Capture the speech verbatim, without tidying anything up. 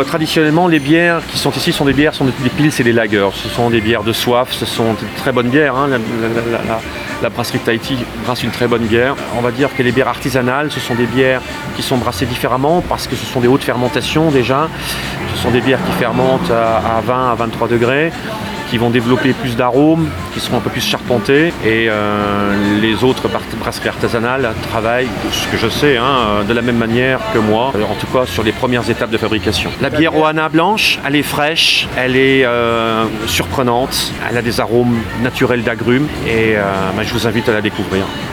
Traditionnellement, les bières qui sont ici sont des bières, sont des pils et des lagers. Ce sont des bières de soif, ce sont de très bonnes bières. Hein. La, la, la, la, la brasserie de Tahiti brasse une très bonne bière. On va dire que les bières artisanales, ce sont des bières qui sont brassées différemment parce que ce sont des hautes fermentations déjà. Ce sont des bières qui fermentent à, à vingt à vingt-trois degrés, qui vont développer plus d'arômes, qui seront un peu plus charpentés. Et euh, les autres brasseries artisanales travaillent, ce que je sais, hein, de la même manière que moi, en tout cas sur les premières étapes de fabrication. La bière Ohana blanche, elle est fraîche, elle est euh, surprenante, elle a des arômes naturels d'agrumes et euh, ben, je vous invite à la découvrir.